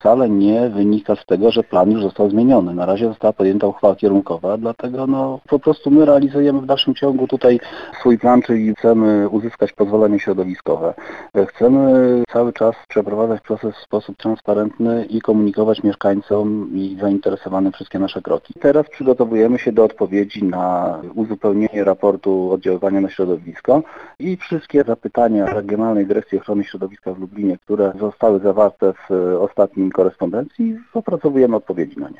wcale nie wynika z tego, że plan już został zmieniony. Na razie została podjęta uchwała kierunkowa, dlatego po prostu my realizujemy w dalszym ciągu tutaj swój plan, czyli chcemy uzyskać pozwolenie środowiskowe. Chcemy cały czas przeprowadzać proces w sposób transparentny i komunikować mieszkańcom i zainteresowanym wszystkie nasze kroki. Teraz przygotowujemy się do odpowiedzi na uzupełnienie raportu oddziaływania na środowisko i wszystkie zapytania Regionalnej Dyrekcji Ochrony Środowiska w Lublinie, które zostały zawarte w ostatnim korespondencji, opracowujemy odpowiedzi na nie.